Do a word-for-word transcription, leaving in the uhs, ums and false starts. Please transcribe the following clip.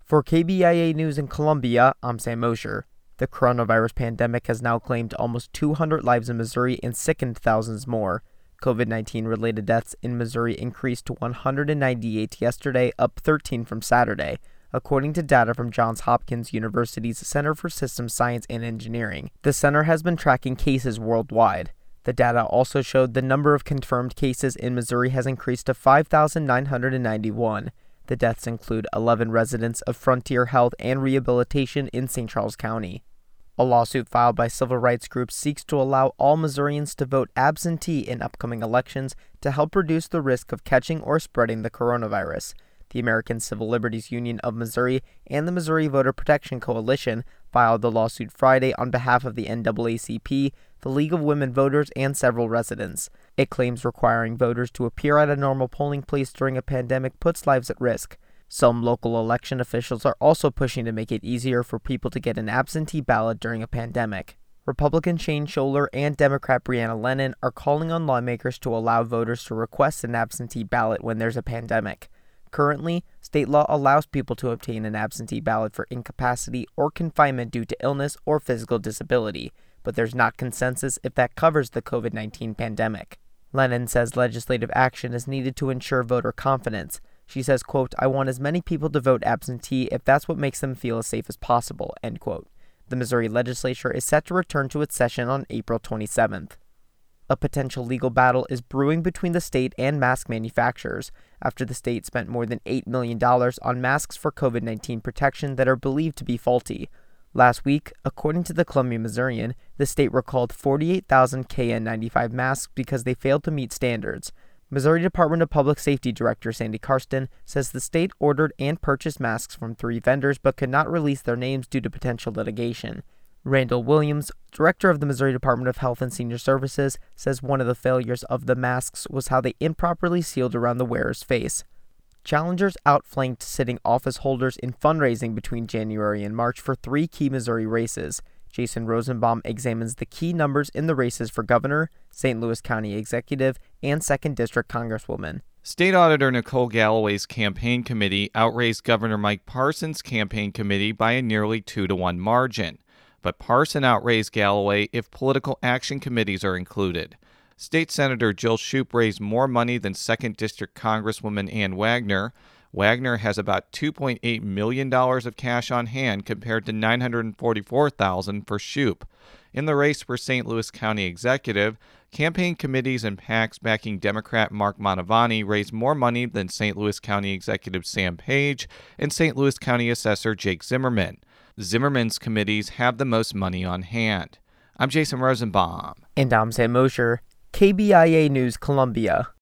For K B I A News in Columbia, I'm Sam Mosher. The coronavirus pandemic has now claimed almost two hundred lives in Missouri and sickened thousands more. COVID nineteen related deaths in Missouri increased to one hundred ninety-eight yesterday, up thirteen from Saturday, according to data from Johns Hopkins University's Center for Systems Science and Engineering. The center has been tracking cases worldwide. The data also showed the number of confirmed cases in Missouri has increased to five thousand nine hundred ninety-one. The deaths include eleven residents of Frontier Health and Rehabilitation in Saint Charles County. A lawsuit filed by civil rights groups seeks to allow all Missourians to vote absentee in upcoming elections to help reduce the risk of catching or spreading the coronavirus. The American Civil Liberties Union of Missouri and the Missouri Voter Protection Coalition filed the lawsuit Friday on behalf of the N double A C P, the League of Women Voters, and several residents. It claims requiring voters to appear at a normal polling place during a pandemic puts lives at risk. Some local election officials are also pushing to make it easier for people to get an absentee ballot during a pandemic. Republican Shane Scholler and Democrat Brianna Lennon are calling on lawmakers to allow voters to request an absentee ballot when there's a pandemic. Currently, state law allows people to obtain an absentee ballot for incapacity or confinement due to illness or physical disability, but there's not consensus if that covers the COVID nineteen pandemic. Lennon says legislative action is needed to ensure voter confidence. She says, quote, "I want as many people to vote absentee if that's what makes them feel as safe as possible," end quote. The Missouri legislature is set to return to its session on April twenty-seventh. A potential legal battle is brewing between the state and mask manufacturers after the state spent more than eight million dollars on masks for COVID nineteen protection that are believed to be faulty. Last week, according to the Columbia Missourian, the state recalled forty-eight thousand K N ninety-five masks because they failed to meet standards. Missouri Department of Public Safety Director Sandy Karsten says the state ordered and purchased masks from three vendors but could not release their names due to potential litigation. Randall Williams, director of the Missouri Department of Health and Senior Services, says one of the failures of the masks was how they improperly sealed around the wearer's face. Challengers outflanked sitting office holders in fundraising between January and March for three key Missouri races. Jason Rosenbaum examines the key numbers in the races for governor, Saint Louis County Executive, and second District Congresswoman. State Auditor Nicole Galloway's campaign committee outraised Governor Mike Parson's campaign committee by a nearly two to one margin. But Parson outraised Galloway if political action committees are included. State Senator Jill Shoup raised more money than second District Congresswoman Ann Wagner. Wagner has about two point eight million dollars of cash on hand compared to nine hundred forty-four thousand dollars for Shoup. In the race for Saint Louis County Executive, campaign committees and PACs backing Democrat Mark Mantovani raised more money than Saint Louis County Executive Sam Page and Saint Louis County Assessor Jake Zimmerman. Zimmerman's committees have the most money on hand. I'm Jason Rosenbaum. And I'm Sam Mosher, K B I A News, Columbia.